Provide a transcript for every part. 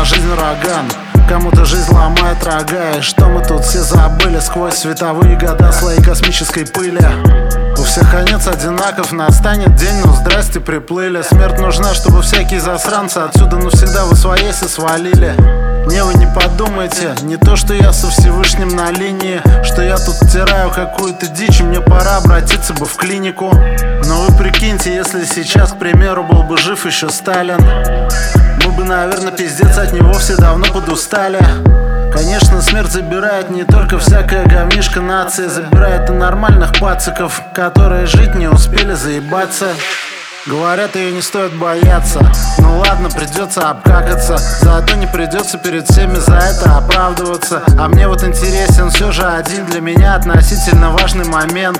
на жизнь ураган. Кому-то жизнь ломает рога. И что мы тут все забыли? Сквозь световые года слои космической пыли. У всех конец одинаков, настанет день, ну здрасте, приплыли. Смерть нужна, чтобы всякие засранцы отсюда навсегда восвоясь и свалили. Не, вы не подумайте, не то, что я со Всевышним на линии, что я тут втираю какую-то дичь, и мне пора обратиться бы в клинику. Но вы прикиньте, если сейчас, к примеру, был бы жив еще Сталин, мы бы, наверное, пиздец от него все давно подустали. Конечно, смерть забирает не только всякая говнишка нации, забирает и нормальных пациков, которые жить не успели заебаться. Говорят, ее не стоит бояться. Ну ладно, придется обкакаться, зато не придется перед всеми за это оправдываться. А мне вот интересен все же один для меня относительно важный момент.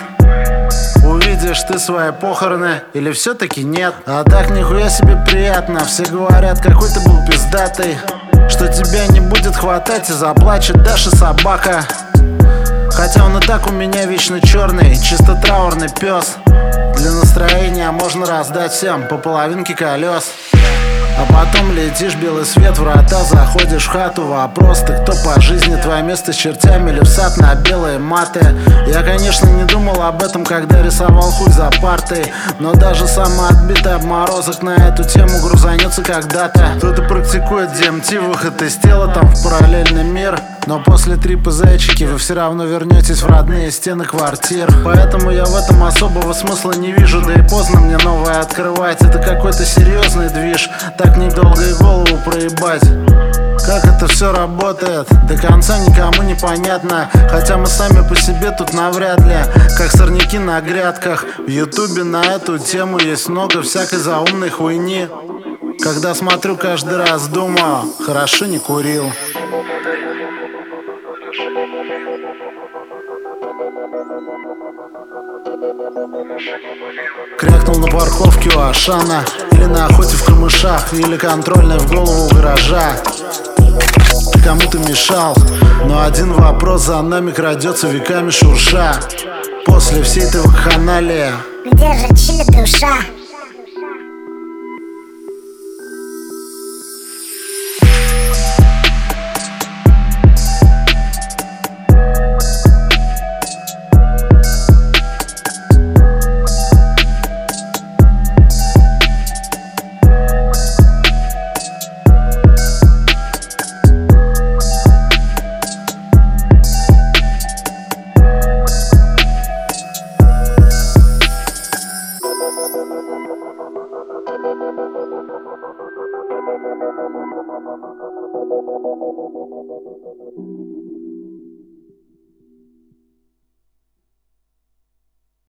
Увидишь ты свои похороны или все-таки нет? А так нихуя себе приятно. Все говорят, какой ты был пиздатый, что тебя не будет хватать и заплачет Даша собака. Хотя он и так у меня вечно черный, чисто траурный пес. Для настроения можно раздать всем по половинке колес. А потом летишь, белый свет, врата, заходишь в хату. Вопрос, ты кто по жизни, твое место с чертями или в сад на белые маты? Я, конечно, не думал об этом, когда рисовал хуй за партой, но даже самый отбитый обморозок на эту тему грузанется когда-то. Кто-то практикует DMT, выход из тела там в параллельный мир, но после трипа зайчики вы все равно вернетесь в родные стены квартир. Поэтому я в этом особого смысла не вижу, да и поздно мне новое открывать. Это какой-то серьезный движ, так недолго и голову проебать. Как это все работает, до конца никому не понятно. Хотя мы сами по себе тут навряд ли, как сорняки на грядках. В ютубе на эту тему есть много всякой заумной хуйни. Когда смотрю, каждый раз думаю, хорошо не курил. Крякнул на парковке у Ашана, или на охоте в камышах, или контрольной в голову у гаража. Кому-то мешал, но один вопрос за нами крадется веками шурша. После всей этой вакханалии, где же чили душа? Thank you.